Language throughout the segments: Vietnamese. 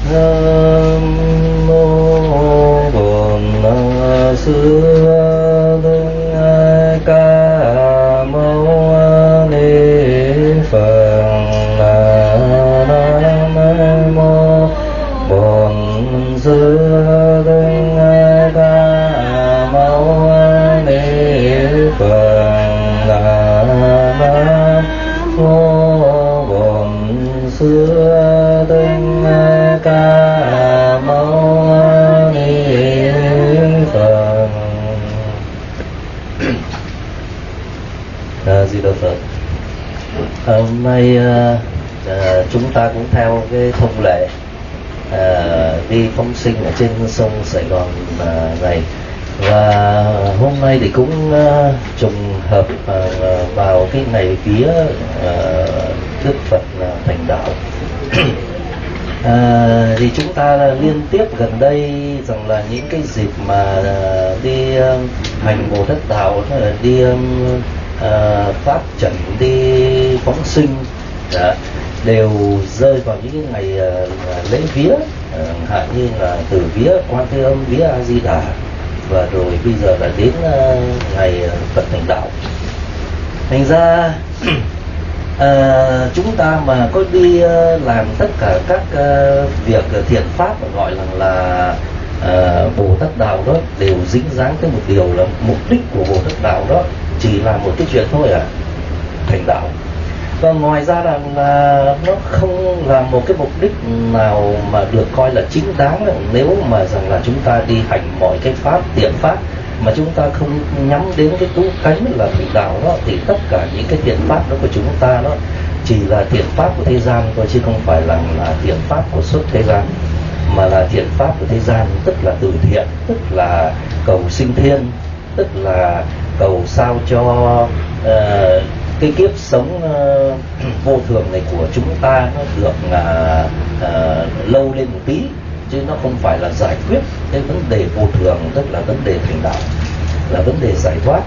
Nam mô Bổn Sư Thích Ca Mâu Ni Phật. Nam mô Bổn Sư Thích Ca Mâu Ni Phật. Nam mô Bổn Sư Thích Ca Mâu Ni Phật. Di Đà Phật. Hôm nay chúng ta cũng theo cái thông lệ đi phóng sinh ở trên sông Sài Gòn này, và hôm nay thì cũng trùng hợp vào cái ngày vía Đức Phật thành đạo. Thì chúng ta liên tiếp gần đây rằng là những cái dịp mà đi hành Bồ Tát đạo, đi phát trần, đi phóng sinh đều rơi vào những cái ngày lễ vía, hạn như là từ vía Quan Thế Âm, vía A Di Đà, và rồi bây giờ là đến ngày Phật thành đạo. Thành ra chúng ta mà có đi làm tất cả các việc thiện pháp mà gọi là Bồ Tát đạo đó, đều dính dáng tới một điều là mục đích của Bồ Tát đạo đó chỉ là một cái chuyện thôi thành đạo. Và ngoài ra là nó không là một cái mục đích nào mà được coi là chính đáng nếu mà rằng là chúng ta đi hành mọi cái pháp thiện pháp mà chúng ta không nhắm đến cái cứu cánh là thành đạo đó, thì tất cả những cái thiện pháp đó của chúng ta đó chỉ là thiện pháp của thế gian thôi, chứ không phải là thiện pháp của xuất thế gian, mà là thiện pháp của thế gian, tức là từ thiện, tức là cầu sinh thiên, tức là cầu sao cho cái kiếp sống vô thường này của chúng ta nó được lâu lên một tí, chứ nó không phải là giải quyết cái vấn đề vô thường, tức là vấn đề thành đạo, là vấn đề giải thoát.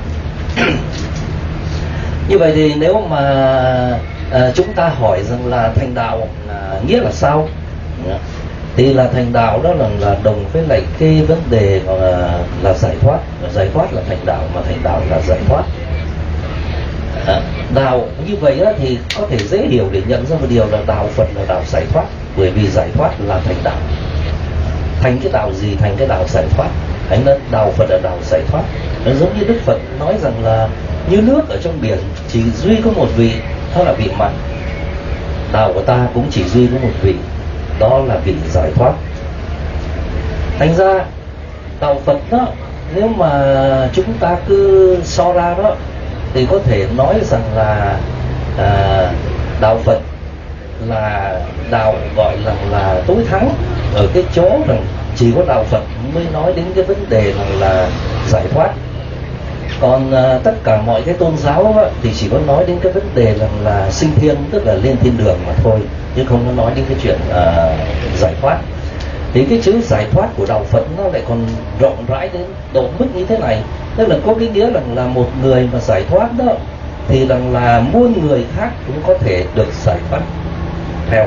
Như vậy thì nếu mà chúng ta hỏi rằng là thành đạo nghĩa là sao, thì là thành đạo đó là đồng với lại cái vấn đề là giải thoát. Giải thoát là thành đạo, mà thành đạo là giải thoát. Đạo như vậy đó thì có thể dễ hiểu để nhận ra một điều là đạo Phật là đạo giải thoát, bởi vì giải thoát là thành đạo. Thành cái đạo gì? Thành cái đạo giải thoát. Thành ra đạo Phật là đạo giải thoát. Nó giống như Đức Phật nói rằng là như nước ở trong biển chỉ duy có một vị, đó là vị mặn. Đạo của ta cũng chỉ duy có một vị, đó là vị giải thoát. Thành ra đạo Phật đó, nếu mà chúng ta cứ so ra đó, thì có thể nói rằng là đạo Phật là đạo gọi là tối thắng ở cái chỗ rằng chỉ có đạo Phật mới nói đến cái vấn đề rằng là giải thoát. Còn tất cả mọi cái tôn giáo đó, thì chỉ có nói đến cái vấn đề rằng là sinh thiên, tức là lên thiên đường mà thôi, chứ không có nói đến cái chuyện giải thoát. Thì cái chữ giải thoát của đạo Phật nó lại còn rộng rãi đến độ mức như thế này, tức là có cái nghĩa là một người mà giải thoát đó thì rằng là muôn người khác cũng có thể được giải thoát theo.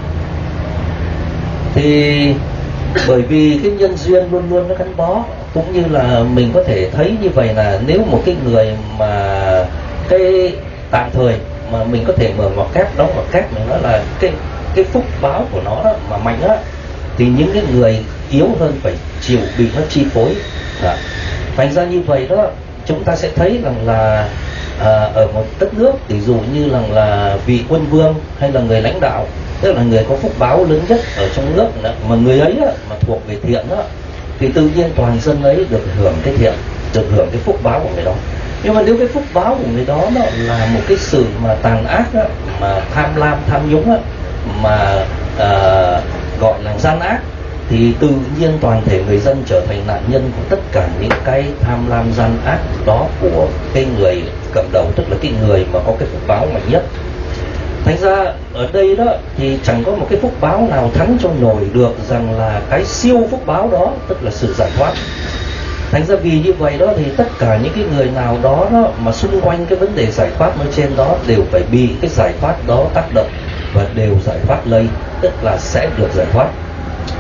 Thì bởi vì cái nhân duyên luôn luôn nó gắn bó, cũng như là mình có thể thấy như vậy là nếu một cái người mà cái tạm thời mà mình có thể mở ngoặc kép, đóng ngoặc kép, mình nói là cái phúc báo của nó đó mà mạnh á, thì những cái người yếu hơn phải chịu bị nó chi phối. Thành ra như vậy đó, chúng ta sẽ thấy rằng là ở một đất nước, ví dụ như là vị quân vương hay là người lãnh đạo, tức là người có phúc báo lớn nhất ở trong nước đó, mà người ấy đó, mà thuộc về thiện đó, thì tự nhiên toàn dân ấy được hưởng cái thiện, được hưởng cái phúc báo của người đó. Nhưng mà nếu cái phúc báo của người đó là một cái sự mà tàn ác đó, mà tham lam tham nhũng đó, mà gọi là gian ác, thì tự nhiên toàn thể người dân trở thành nạn nhân của tất cả những cái tham lam gian ác đó của cái người cầm đầu, tức là cái người mà có cái phúc báo mạnh nhất. Thành ra ở đây đó thì chẳng có một cái phúc báo nào thắng cho nổi được rằng là cái siêu phúc báo đó, tức là sự giải thoát. Thành ra vì như vậy đó thì tất cả những cái người nào đó, mà xung quanh cái vấn đề giải thoát nói trên đó đều phải bị cái giải thoát đó tác động và đều giải thoát lây, tức là sẽ được giải thoát.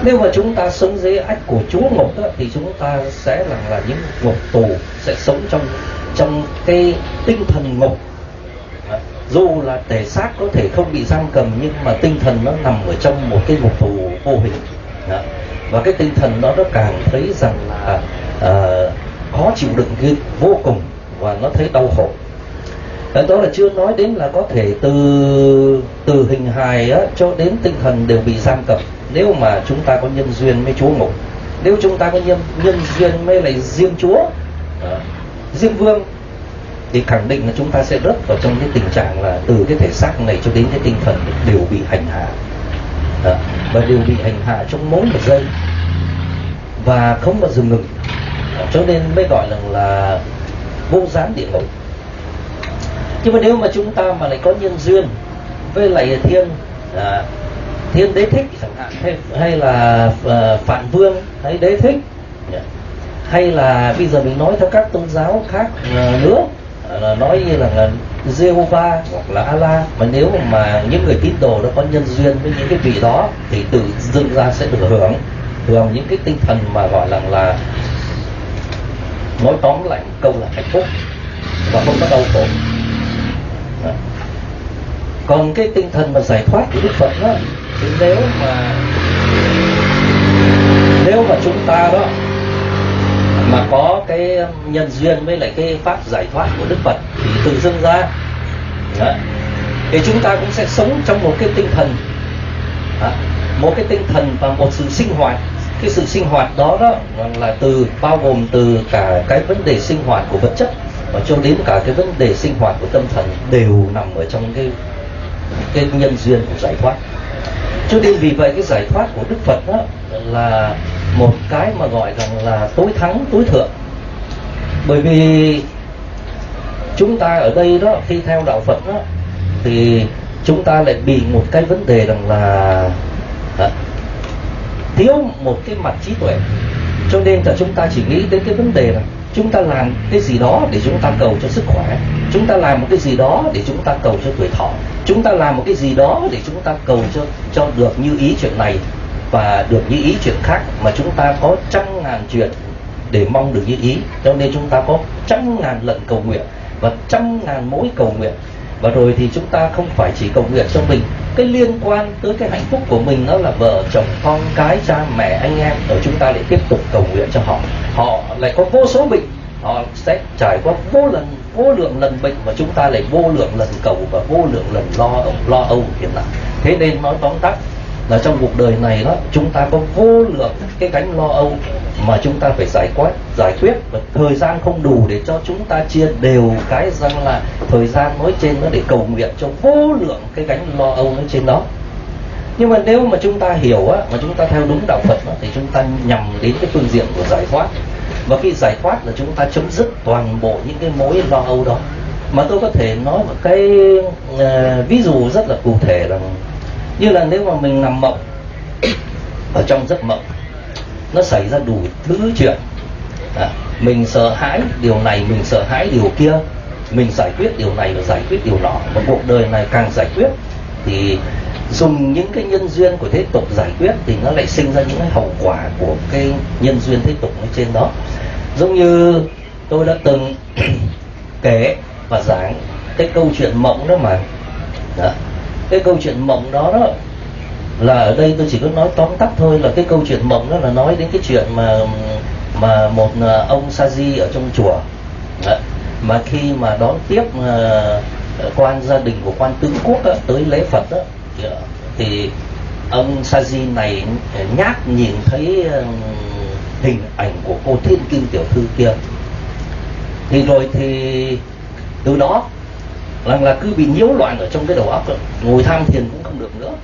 Nếu mà chúng ta sống dưới ách của chúa ngục đó, thì chúng ta sẽ là những ngục tù, sẽ sống trong cái tinh thần ngục. Dù là thể xác có thể không bị giam cầm, nhưng mà tinh thần nó nằm ở trong một cái ngục tù vô hình. Và cái tinh thần đó nó càng thấy rằng là khó chịu đựng vô cùng, và nó thấy đau khổ. Đó là chưa nói đến là có thể từ hình hài á, cho đến tinh thần đều bị giam cầm. Nếu mà chúng ta có nhân duyên với chúa ngục, nếu chúng ta có nhân duyên với lại Diêm Chúa, Diêm Vương, thì khẳng định là chúng ta sẽ rớt vào trong cái tình trạng là từ cái thể xác này cho đến cái tinh thần đều bị hành hạ, và đều bị hành hạ trong mỗi một giây và không bao giờ ngừng. Cho nên mới gọi là vô gián địa ngục. Nhưng mà nếu mà chúng ta mà lại có nhân duyên với lại thiên đế thích chẳng hạn, hay là Phạn Vương hay đế thích, hay là bây giờ mình nói theo các tôn giáo khác nữa, nói như là Jehovah hoặc là Allah, mà nếu mà những người tín đồ đó có nhân duyên với những cái vị đó thì tự dưng ra sẽ được hưởng những cái tinh thần mà gọi là nói tóm lại một câu là hạnh phúc và không có đau khổ. Còn cái tinh thần mà giải thoát của Đức Phật đó, thì nếu mà chúng ta đó mà có cái nhân duyên với lại cái pháp giải thoát của Đức Phật thì tự dưng ra thì chúng ta cũng sẽ sống trong một cái tinh thần, một cái tinh thần và một sự sinh hoạt. Cái sự sinh hoạt đó là bao gồm từ cả cái vấn đề sinh hoạt của vật chất và cho đến cả cái vấn đề sinh hoạt của tâm thần đều nằm ở trong cái nhân duyên của giải thoát. Cho nên vì vậy cái giải thoát của Đức Phật đó là một cái mà gọi rằng là tối thắng tối thượng. Bởi vì chúng ta ở đây đó, khi theo đạo Phật đó, thì chúng ta lại bị một cái vấn đề rằng là thiếu một cái mặt trí tuệ. Cho nên là chúng ta chỉ nghĩ đến cái vấn đề là chúng ta làm cái gì đó để chúng ta cầu cho sức khỏe, chúng ta làm một cái gì đó để chúng ta cầu cho tuổi thọ, chúng ta làm một cái gì đó để chúng ta cầu cho được như ý chuyện này và được như ý chuyện khác, mà chúng ta có trăm ngàn chuyện để mong được như ý. Cho nên chúng ta có trăm ngàn lần cầu nguyện và trăm ngàn mối cầu nguyện. Và rồi thì chúng ta không phải chỉ cầu nguyện cho mình, cái liên quan tới cái hạnh phúc của mình đó là vợ chồng con cái, cha mẹ anh em, rồi chúng ta lại tiếp tục cầu nguyện cho họ. Họ lại có vô số bệnh, họ sẽ trải qua vô lượng lần bệnh, và chúng ta lại vô lượng lần cầu và vô lượng lần lo âu hiện tại. Thế nên nói tóm tắt là trong cuộc đời này đó, chúng ta có vô lượng cái gánh lo âu mà chúng ta phải giải quyết, và thời gian không đủ để cho chúng ta chia đều cái rằng là thời gian nói trên nó để cầu nguyện cho vô lượng cái gánh lo âu nói trên đó. Nhưng mà nếu mà chúng ta hiểu á, mà chúng ta theo đúng đạo Phật đó, thì chúng ta nhằm đến cái phương diện của giải thoát. Và khi giải thoát là chúng ta chấm dứt toàn bộ những cái mối lo âu đó. Mà tôi có thể nói một cái ví dụ rất là cụ thể là như là nếu mà mình nằm mộng, ở trong giấc mộng nó xảy ra đủ thứ chuyện, mình sợ hãi điều này, mình sợ hãi điều kia, mình giải quyết điều này và giải quyết điều nọ, và cuộc đời này càng giải quyết thì dùng những cái nhân duyên của thế tục giải quyết thì nó lại sinh ra những cái hậu quả của cái nhân duyên thế tục ở trên đó. Giống như tôi đã từng kể và giảng cái câu chuyện mộng đó mà. Cái câu chuyện mộng đó là ở đây tôi chỉ có nói tóm tắt thôi, là cái câu chuyện mộng đó là nói đến cái chuyện mà một ông sa di ở trong chùa, mà khi mà đón tiếp quan gia đình của quan tướng quốc tới lễ Phật đó, thì ông sa di này nhát nhìn thấy hình ảnh của cô thiên kim tiểu thư kia, thì rồi thì từ đó là cứ bị nhiễu loạn ở trong cái đầu óc, ngồi tham thiền cũng không được nữa.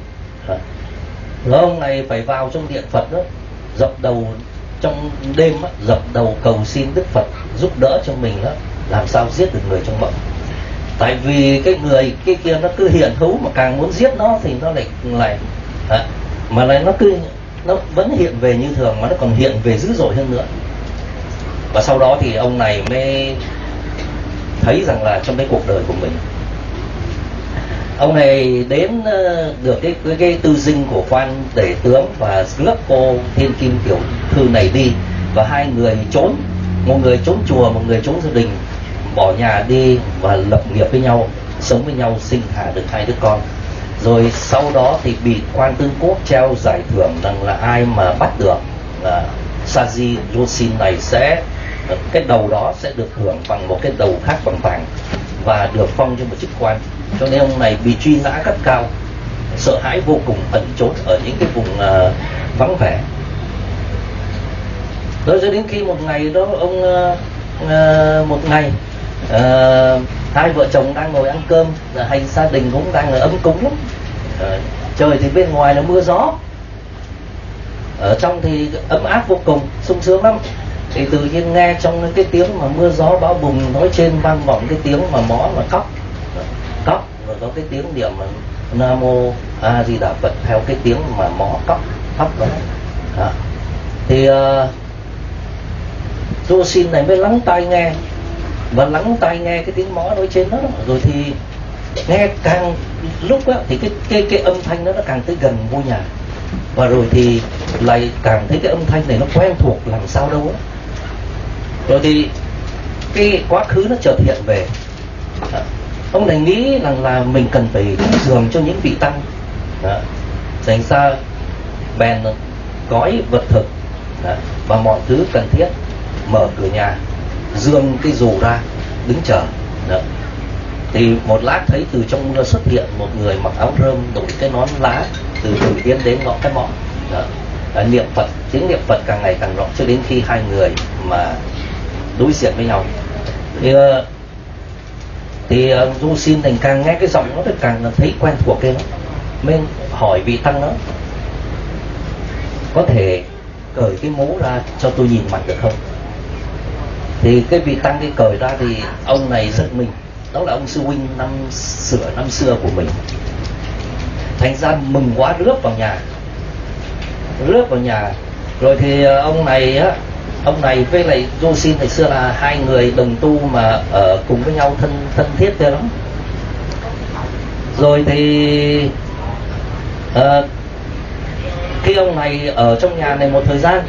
Rồi ông này phải vào trong điện Phật đó, dập đầu trong đêm đó, dập đầu cầu xin Đức Phật giúp đỡ cho mình đó, làm sao giết được người trong mộng. Tại vì cái người kia nó cứ hiện hữu, mà càng muốn giết nó thì nó lại mà lại nó vẫn hiện về như thường, mà nó còn hiện về dữ dội hơn nữa. Và sau đó thì ông này mới thấy rằng là trong cái cuộc đời của mình ông này đến được cái tư dinh của quan tể tướng và rước cô thiên kim tiểu thư này đi, và hai người trốn, một người trốn chùa, một người trốn gia đình, bỏ nhà đi và lập nghiệp với nhau, sống với nhau, sinh hạ được hai đứa con. Rồi sau đó thì bị quan Tương Quốc treo giải thưởng rằng là ai mà bắt được Saji Josin này sẽ, cái đầu đó sẽ được hưởng bằng một cái đầu khác bằng vàng và được phong cho một chức quan. Cho nên ông này bị truy nã cấp cao, sợ hãi vô cùng, ẩn trốn ở những cái vùng vắng vẻ. Rồi cho đến khi một ngày đó ông một ngày hai vợ chồng đang ngồi ăn cơm, hay gia đình cũng đang ấm cúng lắm, trời thì bên ngoài là mưa gió, ở trong thì ấm áp vô cùng, sung sướng lắm. Thì tự nhiên nghe trong cái tiếng mà mưa gió bão bùng, nói trên vang vọng cái tiếng mà mõ mà cóc, rồi có cái tiếng niệm Nam Mô A Di Đà Phật theo cái tiếng mà mõ cóc đó. Thì Josin này mới lắng tai nghe, và lắng tai nghe cái tiếng mõ nói trên đó, rồi thì nghe càng lúc đó, thì cái âm thanh đó nó càng tới gần ngôi nhà, và rồi thì lại càng thấy cái âm thanh này nó quen thuộc làm sao đâu á. Rồi thì cái quá khứ nó chợt hiện về. Ông này nghĩ rằng là mình cần phải cúng dường cho những vị tăng, thành ra bèn gói vật thực và mọi thứ cần thiết, mở cửa nhà, dương cái dù ra, đứng chờ. Thì một lát thấy từ trong mưa xuất hiện một người mặc áo rơm, đội cái nón lá, từ từ tiến đến ngõ cái mõ, niệm Phật, tiếng niệm Phật càng ngày càng rõ, cho đến khi hai người mà đối diện với nhau. Thì Josin thành càng nghe cái giọng nó thì càng thấy quen thuộc kia, nên hỏi vị tăng đó: có thể cởi cái mũ ra cho tôi nhìn mặt được không? Thì cái vị tăng cái cởi ra thì ông này giật mình, đó là ông sư huynh năm xưa của mình. Thành ra mừng quá rước vào nhà. Rồi thì ông này với lại Josin ngày xưa là hai người đồng tu mà ở cùng với nhau thân thiết thế lắm. Rồi thì khi ông này ở trong nhà này một thời gian,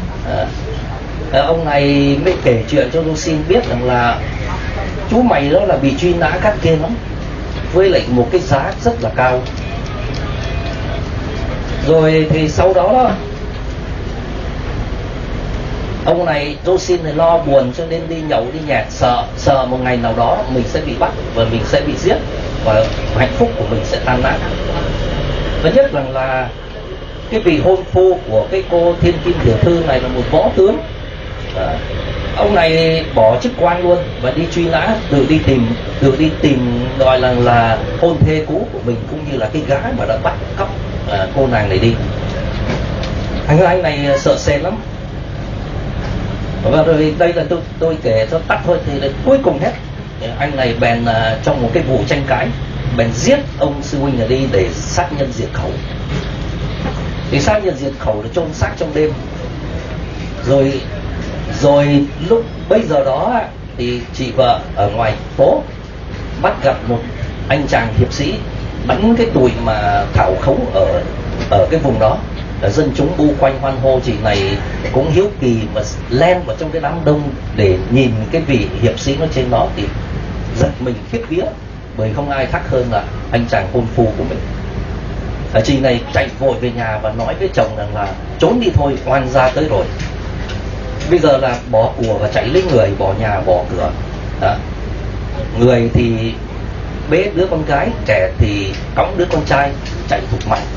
ông này mới kể chuyện cho Josin biết rằng là chú mày đó là bị truy nã các kia lắm, với lại một cái giá rất là cao. Rồi thì sau đó ông này Josin này lo buồn cho nên đi nhậu đi nhẹt, sợ một ngày nào đó mình sẽ bị bắt và mình sẽ bị giết và hạnh phúc của mình sẽ tan nát. Và nhất là cái vị hôn phu của cái cô thiên kim tiểu thư này là một võ tướng. Ông này bỏ chức quan luôn và đi truy nã, tự đi tìm gọi là hôn thê cũ của mình, cũng như là cái gái mà đã bắt cóc cô nàng này đi. Anh này sợ sệt lắm. Và rồi đây là tôi kể cho tắt thôi, thì cuối cùng hết anh này bèn trong một cái vụ tranh cãi bèn giết ông sư huynh này đi để sát nhân diệt khẩu. Thì sát nhân diệt khẩu là chôn xác trong đêm. Rồi lúc bây giờ đó thì chị vợ ở ngoài phố bắt gặp một anh chàng hiệp sĩ bắn cái tụi mà thảo khấu ở cái vùng đó. Dân chúng bu quanh hoan hô, chị này cũng hiếu kỳ mà len vào trong cái đám đông để nhìn cái vị hiệp sĩ nó trên đó, thì giật mình khiếp vía, bởi không ai khác hơn là anh chàng hôn phu của mình. Chị này chạy vội về nhà và nói với chồng rằng là trốn đi thôi, oan gia tới rồi. Bây giờ là bỏ của và chạy lấy người, bỏ nhà bỏ cửa. Người thì bế đứa con gái, trẻ thì cõng đứa con trai chạy thục mạng,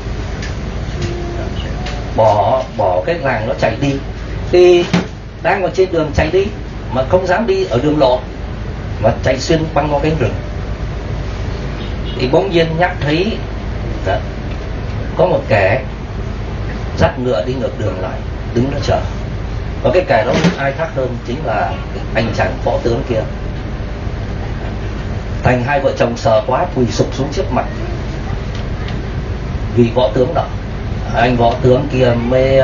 bỏ cái làng nó chạy đi. Thì đang ở trên đường chạy đi mà không dám đi ở đường lộ, mà chạy xuyên băng qua cánh rừng. Thì bỗng nhiên nhắc thấy có một kẻ dắt ngựa đi ngược đường lại, đứng đó chờ. Và cái kẻ đó không ai khác hơn chính là anh chàng võ tướng kia. Thành hai vợ chồng sợ quá quỳ sụp xuống trước mặt vì võ tướng đó. Anh võ tướng kia mới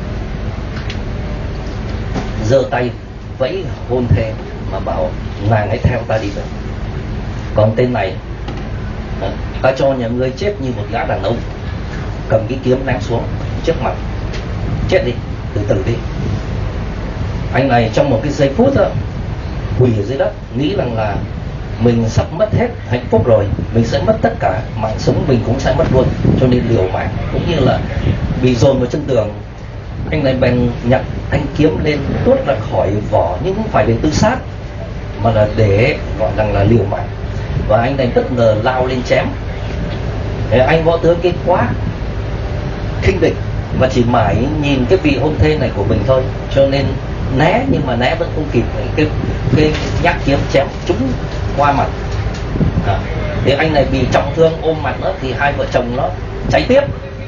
giơ tay vẫy hôn thê mà bảo nàng hãy theo ta đi về. Còn tên này Ta cho nhà ngươi chết như một gã đàn ông, cầm cái kiếm ném xuống trước mặt, chết đi, từ từ đi. Anh này trong một cái giây phút đó, quỳ ở dưới đất, nghĩ rằng là mình sắp mất hết hạnh phúc rồi, mình sẽ mất tất cả, mạng sống mình cũng sẽ mất luôn, cho nên liều mạng, cũng như là bị dồn vào chân tường. Anh này bèn nhặt thanh kiếm lên, tuốt ra khỏi vỏ, nhưng không phải để tự sát, mà là để gọi rằng là liều mạng. Và anh này bất ngờ lao lên chém. Anh võ tướng kia quá khinh địch và chỉ mãi nhìn cái vị hôn thê này của mình thôi, cho nên né, nhưng mà né vẫn không kịp, cái nhát kiếm chém trúng qua mặt. Thì anh này bị trọng thương ôm mặt đó, thì hai vợ chồng nó chạy tiếp,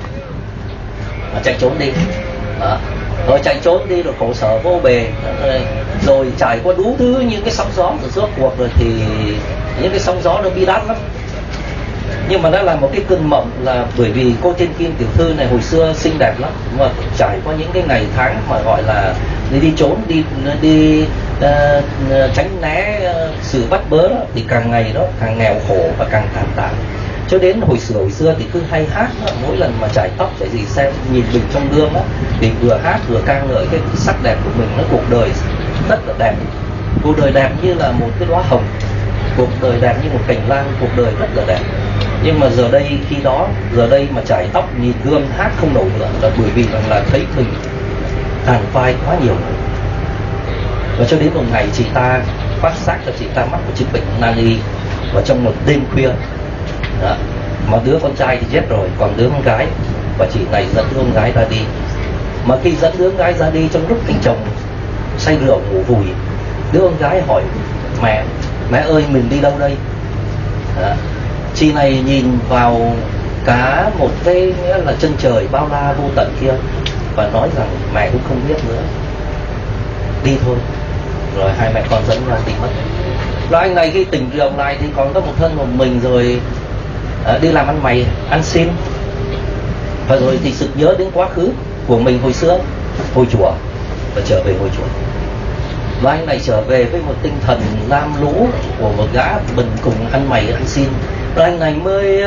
mà chạy trốn đi. Rồi chạy trốn đi rồi khổ sở vô bề, rồi trải qua đủ thứ những cái sóng gió, rồi rốt cuộc rồi thì những cái sóng gió nó bi đát lắm. Nhưng mà nó là một cái cơn mộng, là bởi vì cô Thiên Kim tiểu thư này hồi xưa xinh đẹp lắm, mà trải qua những cái ngày tháng mà gọi là đi trốn, đi tránh né sự bắt bớ đó, thì càng ngày đó càng nghèo khổ và càng thảm tàn. Cho đến hồi xưa thì cứ hay hát đó, mỗi lần mà chải tóc chải gì xem nhìn mình trong gương đó, thì vừa hát vừa ca ngợi cái sắc đẹp của mình. Nó cuộc đời rất là đẹp, cuộc đời đẹp như là một cái đóa hồng, cuộc đời đẹp như một cành lan, cuộc đời rất là đẹp. Nhưng mà giờ đây mà chải tóc nhìn gương hát không nổi nữa, là bởi vì rằng là thấy mình tàn phai quá nhiều. Và cho đến một ngày chị ta phát giác là chị ta mắc một chứng bệnh nan y, và trong một đêm khuya đó, mà đứa con trai thì chết rồi, còn đứa con gái, và chị này dẫn đứa con gái ra đi. Mà khi dẫn đứa con gái ra đi, trong lúc anh chồng say rượu ngủ vùi, đứa con gái hỏi mẹ ơi, mình đi đâu đây? Chị này nhìn vào cả một cái nghĩa là chân trời bao la vô tận kia, và nói rằng mẹ cũng không biết nữa, đi thôi. Rồi hai mẹ con dẫn ra đi mất. Rồi anh này khi tỉnh rượu lại thì còn có một thân một mình, rồi đi làm ăn mày, ăn xin. Và rồi thì sực nhớ đến quá khứ của mình hồi xưa, hồi chùa, và trở về ngôi chùa. Và anh này trở về với một tinh thần lam lũ của một gã bần cùng ăn mày ăn xin. Rồi anh này mới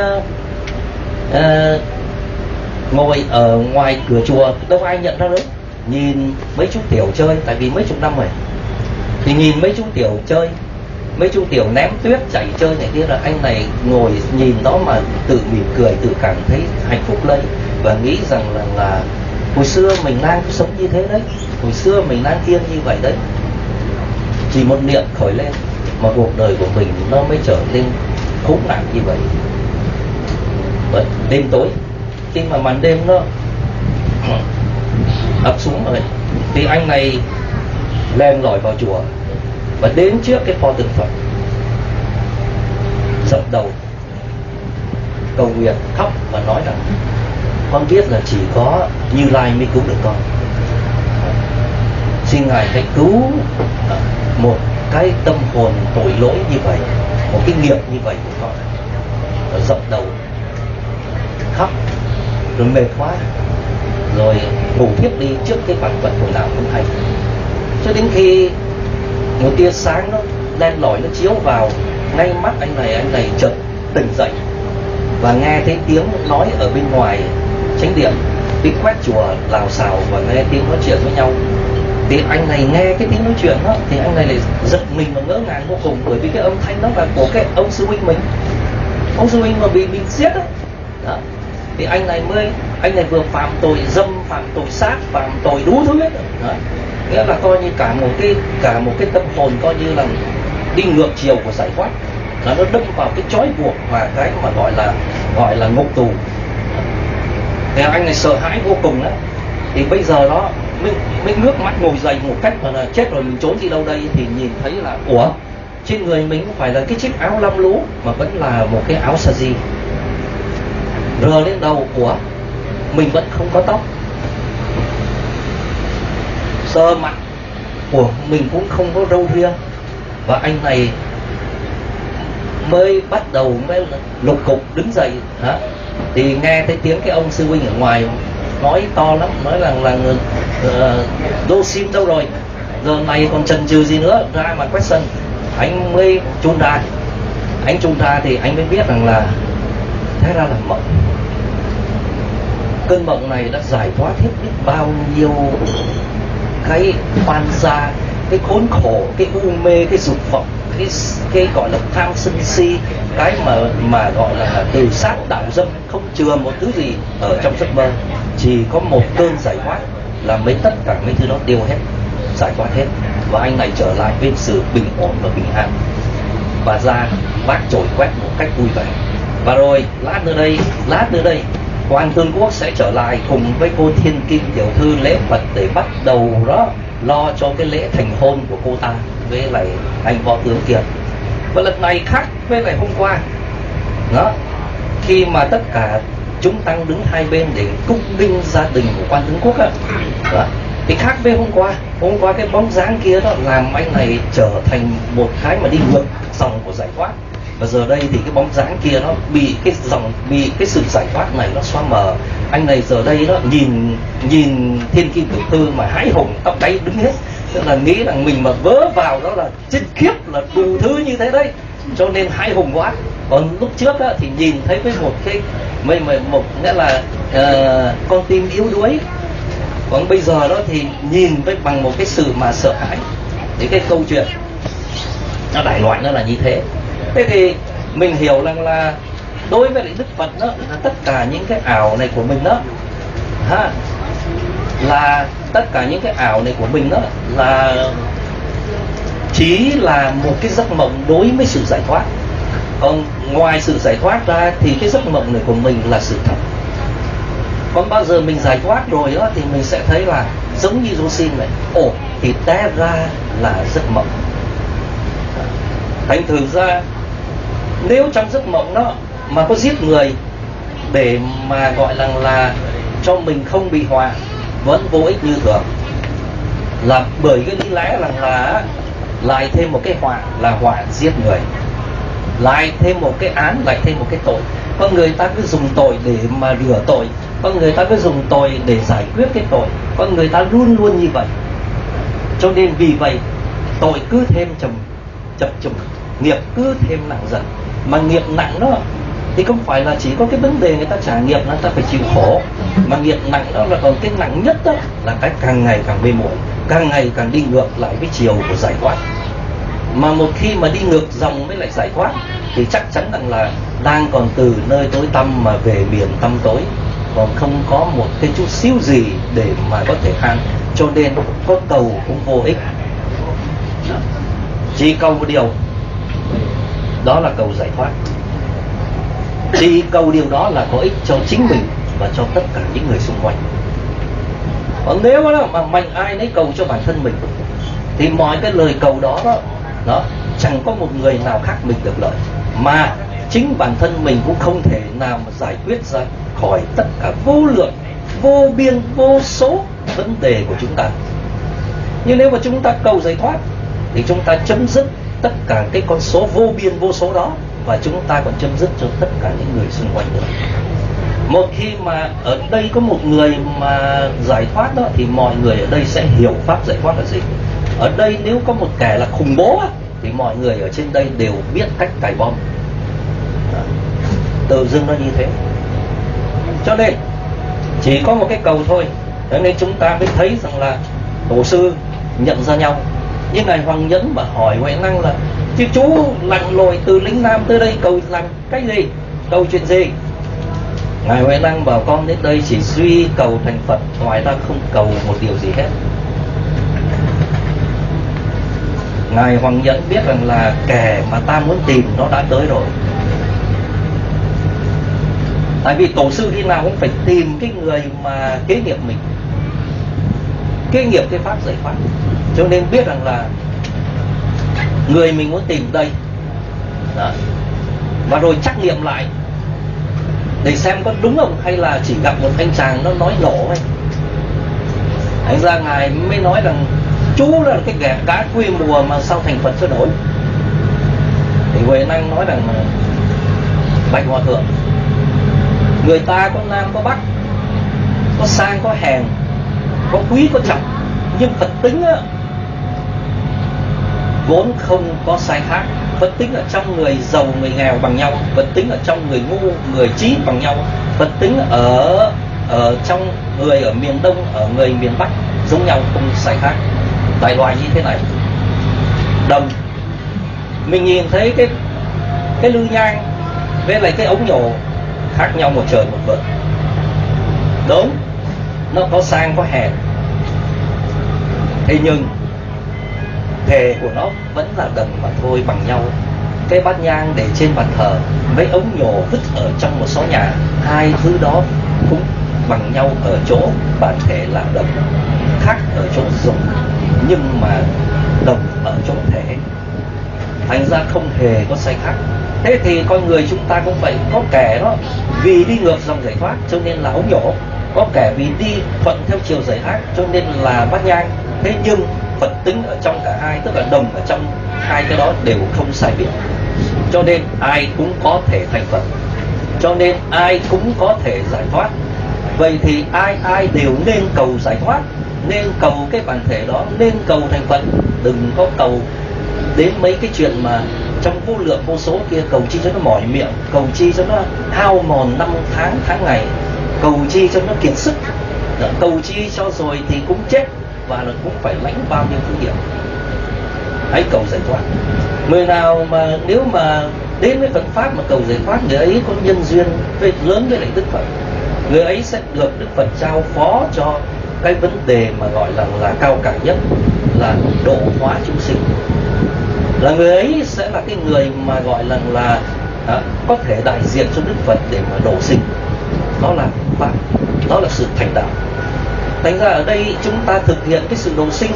ngồi ở ngoài cửa chùa, đâu ai nhận ra đấy. Nhìn mấy chú tiểu chơi, tại vì mấy chục năm rồi, thì nhìn mấy chú tiểu chơi, mấy chú tiểu ném tuyết chạy chơi này kia, là anh này ngồi nhìn đó mà tự mỉm cười, tự cảm thấy hạnh phúc lên, và nghĩ rằng là hồi xưa mình đang sống như thế đấy, hồi xưa mình đang yên như vậy đấy. Chỉ một niệm khởi lên mà cuộc đời của mình nó mới trở nên khốn nạn như vậy. Vậy, đêm tối, khi mà màn đêm nó ập xuống rồi, thì anh này len lỏi vào chùa và đến trước cái pho tượng Phật, dập đầu cầu nguyện, khóc và nói rằng con biết là chỉ có Như Lai mới cứu được con, xin Ngài hãy cứu một cái tâm hồn tội lỗi như vậy, một cái nghiệp như vậy của con. Rồi dập đầu khóc, rồi mệt quá, rồi ngủ thiếp đi trước cái bản vật hồi nào không hay. Cho đến khi một tia sáng nó len lỏi, nó chiếu vào ngay mắt anh này chợt tỉnh dậy và nghe thấy tiếng nói ở bên ngoài chánh điện, tiếng quét chùa lào xào và nghe tiếng nói chuyện với nhau. Thì anh này nghe cái tiếng nói chuyện đó, thì anh này lại giật mình và ngỡ ngàng vô cùng, bởi vì cái âm thanh đó là của cái ông sư huynh mình, ông sư huynh mà bị giết đó. Thì anh này vừa phạm tội dâm, phạm tội sát, phạm tội đủ thứ hết đó. Nghĩa là coi như cả một cái tâm hồn coi như là đi ngược chiều của giải thoát, là nó đâm vào cái trói buộc và cái mà gọi là ngục tù. Thì anh này sợ hãi vô cùng đó. Thì bây giờ đó mình ngước mắt ngồi dậy một cách mà là chết rồi, mình trốn đi đâu đây, thì nhìn thấy là ủa, trên người mình không phải là cái chiếc áo lam lũ, mà vẫn là một cái áo sa di. Rờ lên đầu, ủa, mình vẫn không có tóc. Sờ mặt, ủa, mình cũng không có râu ria. Và anh này mới bắt đầu mới lục cục đứng dậy hả? Thì nghe thấy tiếng cái ông sư huynh ở ngoài nói to lắm, nói rằng là đô sim đâu rồi, giờ này còn chần chừ gì nữa, ra mà question. Anh mới chun ra, thì anh mới biết rằng là Thế ra là mộng. Cơn mộng này đã giải thoát hết biết bao nhiêu cái oan gia, cái khốn khổ, cái u mê, cái dục vọng, cái gọi là tham sân si, cái mà gọi là từ sát đạo dâm, không chừa một thứ gì ở trong giấc mơ. Chỉ có một cơn giải thoát là tất cả mấy thứ đó tiêu hết, giải thoát hết, và anh này trở lại với sự bình ổn và bình an, và ra vác chổi quét một cách vui vẻ. Và rồi lát nữa đây Quan Tương Quốc sẽ trở lại cùng với cô Thiên Kim tiểu thư lễ Phật để bắt đầu đó lo cho cái lễ thành hôn của cô ta với lại anh võ tướng kia. Và lần này khác với lại hôm qua đó, khi mà tất cả chúng tăng đứng hai bên để cúng binh gia đình của Quan Tướng Quốc đó, thì khác với hôm qua cái bóng dáng kia đó làm anh này trở thành một cái mà đi ngược dòng của giải thoát. Và giờ đây thì cái bóng dáng kia nó bị cái sự giải thoát này nó xóa mờ. Anh này giờ đây đó nhìn Thiên Kim tiểu thư mà hái hùng tóc gáy đứng hết, tức là nghĩ rằng mình mà vớ vào đó là chết khiếp, là đủ thứ như thế đấy, cho nên hái hùng quá. Còn lúc trước đó, thì nhìn thấy với một cái một nghĩa là con tim yếu đuối. Còn bây giờ đó thì nhìn với bằng một cái sự mà sợ hãi. Thì cái câu chuyện nó đại loại nó là như thế. Thế thì mình hiểu rằng là đối với lại Đức Phật đó, là tất cả những cái ảo này của mình đó là tất cả những cái ảo này của mình đó là chỉ là một cái giấc mộng đối với sự giải thoát. Còn ngoài sự giải thoát ra thì cái giấc mộng này của mình là sự thật. Còn bao giờ mình giải thoát rồi đó thì mình sẽ thấy là giống như Josin này, thì té ra là giấc mộng. Thành thử ra nếu trong giấc mộng đó mà có giết người để mà gọi là cho mình không bị họa vẫn vô ích như thường, là bởi cái lý lẽ rằng là lại thêm một cái họa là họa giết người, lại thêm một cái án, lại thêm một cái tội. Con người ta cứ dùng tội để mà rửa tội, con người ta cứ dùng tội để giải quyết cái tội, con người ta luôn luôn như vậy. Cho nên vì vậy tội cứ thêm chập trùng, nghiệp cứ thêm nặng dần. Mà nghiệp nặng đó thì không phải là chỉ có cái vấn đề người ta trả nghiệp là người ta phải chịu khổ, mà nghiệp nặng đó là còn cái nặng nhất đó là cái càng ngày càng mê muội, càng ngày càng đi ngược lại với chiều của giải thoát. Mà một khi mà đi ngược dòng với lại giải thoát thì chắc chắn rằng là đang còn từ nơi tối tăm mà về miền tăm tối, còn không có một cái chút xíu gì để mà có thể an. Cho nên có cầu cũng vô ích, chỉ cầu một điều, đó là cầu giải thoát. Chỉ cầu điều đó là có ích cho chính mình và cho tất cả những người xung quanh. Còn nếu mà mạnh ai nấy cầu cho bản thân mình thì mọi cái lời cầu đó chẳng có một người nào khác mình được lợi, mà chính bản thân mình cũng không thể nào mà giải quyết ra khỏi tất cả vô lượng, vô biên, vô số vấn đề của chúng ta. Nhưng nếu mà chúng ta cầu giải thoát thì chúng ta chấm dứt tất cả cái con số vô biên vô số đó, và chúng ta còn chấm dứt cho tất cả những người xung quanh nữa. Một khi mà ở đây có một người mà giải thoát đó thì mọi người ở đây sẽ hiểu pháp giải thoát là gì. Ở đây nếu có một kẻ là khủng bố thì mọi người ở trên đây đều biết cách cài bom. Tự dưng nó như thế. Cho nên chỉ có một cái cầu thôi. Cho nên chúng ta mới thấy rằng là tổ sư nhận ra nhau. Như ngài Hoàng Nhẫn mà hỏi Huệ Năng là: chứ chú lặn lội từ lĩnh Nam tới đây cầu làm cái gì, cầu chuyện gì? Ngài Huệ Năng bảo: con đến đây chỉ duy cầu thành Phật, ngoài ra không cầu một điều gì hết. Ngài Hoàng Nhẫn biết rằng là kẻ mà ta muốn tìm nó đã tới rồi. Tại vì tổ sư khi nào cũng phải tìm cái người mà kế nghiệp mình, kế nghiệp cái pháp giải thoát. Cho nên biết rằng là người mình muốn tìm đây đó. Và rồi trắc nghiệm lại để xem có đúng không, hay là chỉ gặp một anh chàng nó nói nổ ấy. Thành ra ngài mới nói rằng chú là cái kẻ cá quê mùa mà sao thành Phật cho nổi. Thì Huệ Năng nói rằng: bạch hòa thượng, người ta có Nam có Bắc, có sang có hèn, có quý có trọng, nhưng Phật tính á, vốn không có sai khác. Phật tính ở trong người giàu người nghèo bằng nhau, Phật tính ở trong người ngu người trí bằng nhau, Phật tính ở trong người ở miền Đông ở người miền Bắc giống nhau, không sai khác. Đại loại như thế này. Đồng, mình nhìn thấy cái lư nhang với lại cái ống nhổ khác nhau một trời một vực. Đúng, nó có sang có hèn, thế nhưng thể của nó vẫn là đồng mà thôi, bằng nhau. Cái bát nhang để trên bàn thờ, mấy ống nhổ vứt ở trong một số nhà, hai thứ đó cũng bằng nhau ở chỗ bản thể là đồng, khác ở chỗ dùng, nhưng mà đồng ở chỗ thể, thành ra không hề có sai khác. Thế thì con người chúng ta cũng vậy, có kẻ đó vì đi ngược dòng giải thoát cho nên là ống nhổ, có kẻ vì đi thuận theo chiều giải ác cho nên là bát nhang. Thế nhưng Phật tính ở trong cả hai, tức là đồng ở trong hai cái đó đều không sai biệt, cho nên ai cũng có thể thành Phật, cho nên ai cũng có thể giải thoát. Vậy thì ai đều nên cầu giải thoát, nên cầu cái bản thể đó, nên cầu thành Phật. Đừng có cầu đến mấy cái chuyện mà trong vô lượng vô số kia, cầu chi cho nó mỏi miệng, cầu chi cho nó hao mòn năm tháng ngày, cầu chi cho nó kiệt sức, cầu chi cho rồi thì cũng chết và là cũng phải lãnh bao nhiêu thứ nghiệp. Hãy cầu giải thoát. Người nào mà nếu mà đến với Phật pháp mà cầu giải thoát, người ấy có nhân duyên lớn với lại Đức Phật, người ấy sẽ được Đức Phật trao phó cho cái vấn đề mà gọi là cao cả nhất, là độ hóa chúng sinh. Là người ấy sẽ là cái người mà gọi là có thể đại diện cho Đức Phật để mà độ sinh. Đó là pháp, đó là sự thành đạo. Thành ra ở đây chúng ta thực hiện cái sự độ sinh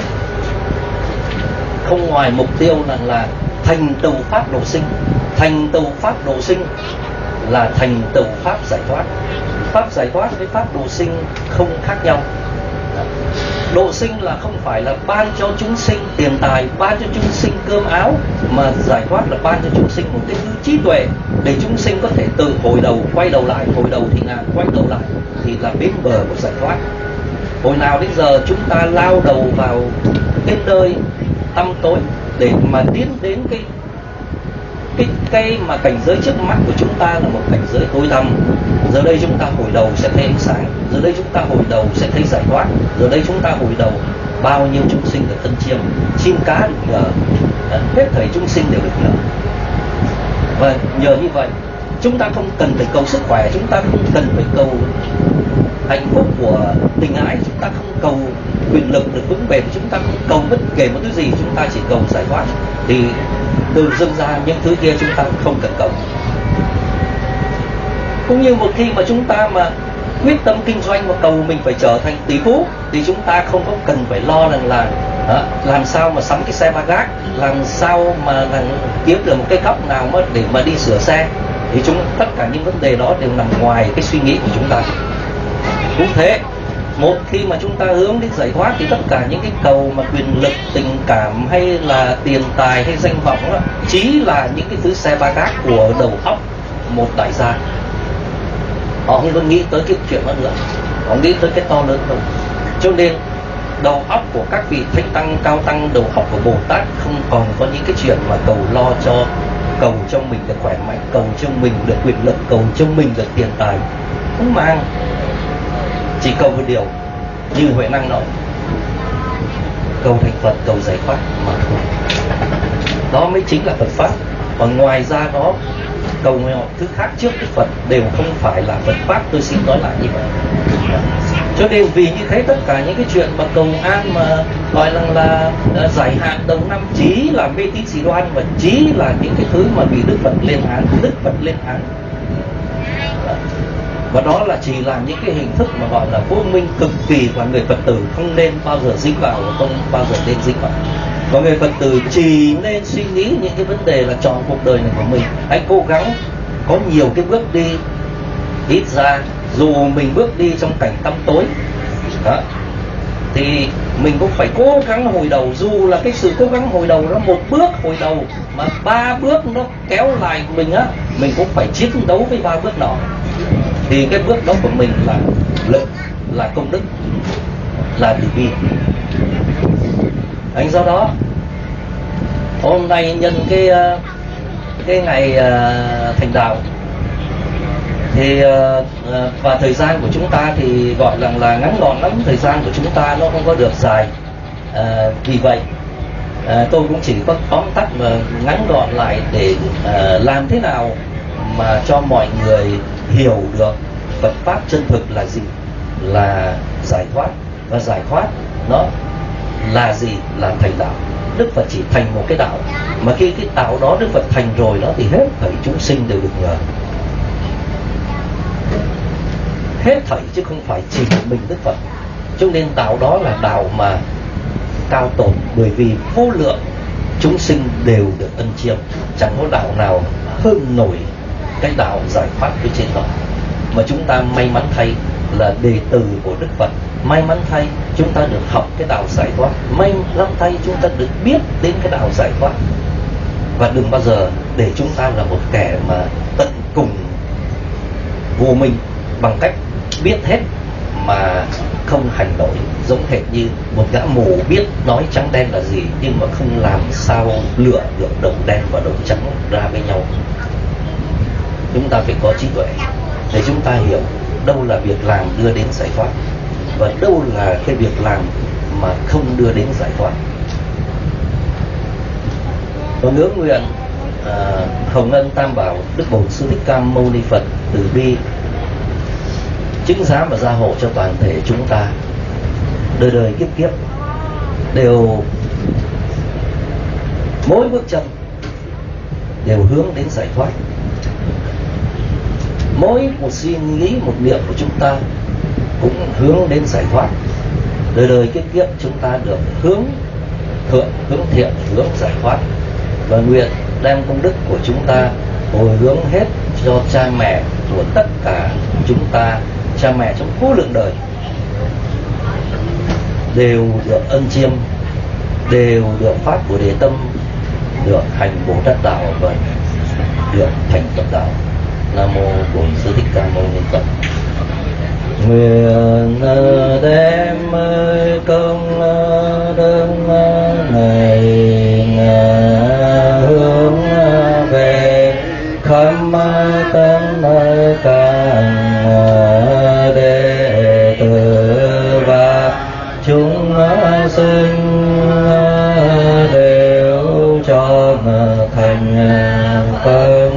không ngoài mục tiêu là thành tựu pháp độ sinh. Thành tựu pháp độ sinh là thành tựu pháp giải thoát. Pháp giải thoát với pháp độ sinh không khác nhau. Độ sinh là không phải là ban cho chúng sinh tiền tài, ban cho chúng sinh cơm áo, mà giải thoát là ban cho chúng sinh một cái thứ trí tuệ để chúng sinh có thể tự hồi đầu, quay đầu lại, hồi đầu thì ngàn, quay đầu lại thì là bến bờ của giải thoát. Hồi nào đến giờ chúng ta lao đầu vào cái nơi tăm tối để mà tiến đến cái mà cảnh giới trước mắt của chúng ta là một cảnh giới tối tăm. Giờ đây chúng ta hồi đầu sẽ thấy ánh sáng, giờ đây chúng ta hồi đầu sẽ thấy giải thoát, giờ đây chúng ta hồi đầu bao nhiêu chúng sinh được thân chiêm, chim cá được nhờ, hết thảy chúng sinh đều được nhờ. Và nhờ như vậy chúng ta không cần phải cầu sức khỏe, chúng ta không cần phải cầu hạnh phúc của tình ái, chúng ta không cầu quyền lực được vững bền, chúng ta không cầu bất kể một thứ gì, chúng ta chỉ cầu giải thoát. Thì từ dưng ra những thứ kia chúng ta không cần cầu. Cũng như một khi mà chúng ta mà quyết tâm kinh doanh mà cầu mình phải trở thành tỷ phú, thì chúng ta không có cần phải lo rằng là làm sao mà sắm cái xe ba gác, làm sao mà kiếm được một cái góc nào mà để mà đi sửa xe. Thì tất cả những vấn đề đó đều nằm ngoài cái suy nghĩ của chúng ta. Cũng thế, một khi mà chúng ta hướng đến giải thoát thì tất cả những cái cầu mà quyền lực, tình cảm hay là tiền tài hay danh vọng đó, chỉ là những cái thứ xe ba gác của đầu óc một đại gia. Họ không có nghĩ tới cái chuyện đó nữa, họ nghĩ tới cái to lớn hơn. Cho nên đầu óc của các vị thánh tăng, cao tăng, đầu óc của Bồ Tát không còn có những cái chuyện mà cầu cho mình được khỏe mạnh, cầu cho mình được quyền lực, cầu cho mình được tiền tài. Không mang, chỉ cầu một điều như Huệ Năng nói, cầu thành Phật, cầu giải thoát mà thôi. Đó mới chính là Phật pháp. Còn ngoài ra đó, cầu mọi thứ khác trước Đức Phật đều không phải là Phật pháp. Tôi xin nói lại như vậy. Cho nên vì như thế tất cả những cái chuyện mà cầu an mà gọi là giải hạn đầu năm chỉ là mê tín dị đoan, và chỉ là những cái thứ mà bị Đức Phật lên án. Đức Phật lên án. Và đó là chỉ là những cái hình thức mà gọi là vô minh cực kỳ, và người Phật tử không nên bao giờ dính vào, không bao giờ nên dính vào. Và người Phật tử chỉ nên suy nghĩ những cái vấn đề là chọn cuộc đời này của mình. Hãy cố gắng có nhiều cái bước đi, ít ra dù mình bước đi trong cảnh tăm tối đó, thì mình cũng phải cố gắng hồi đầu. Dù là cái sự cố gắng hồi đầu nó một bước hồi đầu mà 3 bước nó kéo lại mình á, mình cũng phải chiến đấu với 3 bước đó. Thì cái bước đó của mình là lực, là công đức, là từ bi. Do đó hôm nay nhân cái cái ngày thành đạo. Thì và thời gian của chúng ta thì gọi là ngắn gọn lắm, thời gian của chúng ta nó không có được dài. Vì vậy tôi cũng chỉ có tóm tắt và ngắn gọn lại để làm thế nào mà cho mọi người hiểu được Phật pháp chân thực là gì, là giải thoát, và giải thoát nó là gì, là thành đạo. Đức Phật chỉ thành một cái đạo, mà khi cái đạo đó Đức Phật thành rồi đó thì hết thảy chúng sinh đều được nhờ. Hết thảy chứ không phải chỉ một mình Đức Phật. Cho nên đạo đó là đạo mà cao tột, bởi vì vô lượng chúng sinh đều được ân chiêm. Chẳng có đạo nào hơn nổi cái đạo giải thoát ở trên đó. Mà chúng ta may mắn thay là đệ tử của Đức Phật, may mắn thay chúng ta được học cái đạo giải thoát, may mắn thay chúng ta được biết đến cái đạo giải thoát. Và đừng bao giờ để chúng ta là một kẻ mà tận cùng vô minh bằng cách biết hết mà không hành động, giống hệt như một gã mù biết nói trắng đen là gì nhưng mà không làm sao lựa được đồng đen và đồng trắng ra với nhau. Chúng ta phải có trí tuệ để chúng ta hiểu đâu là việc làm đưa đến giải thoát và đâu là cái việc làm mà không đưa đến giải thoát. Tôi ngưỡng nguyện Hồng Ân Tam Bảo Đức Bổn Sư Thích Ca Mâu Ni Phật từ bi chứng giám và gia hộ cho toàn thể chúng ta đời đời kiếp kiếp đều mỗi bước chân đều hướng đến giải thoát. Mỗi một suy nghĩ, một niệm của chúng ta cũng hướng đến giải thoát. Đời đời kiếp kiếp chúng ta được hướng thượng, hướng thiện, hướng giải thoát. Và nguyện đem công đức của chúng ta hồi hướng hết cho cha mẹ của tất cả chúng ta, cha mẹ trong vô lượng đời đều được ân chiêm, đều được phát Bồ Đề tâm, được hành Bồ Tát đạo và được thành Phật đạo. Nam mô Bổn Sư Thích Ca Mâu Ni Phật. Nguyện đem công đức này hướng về khắp tất cả đệ tử và chúng sinh đều cho thành Phật.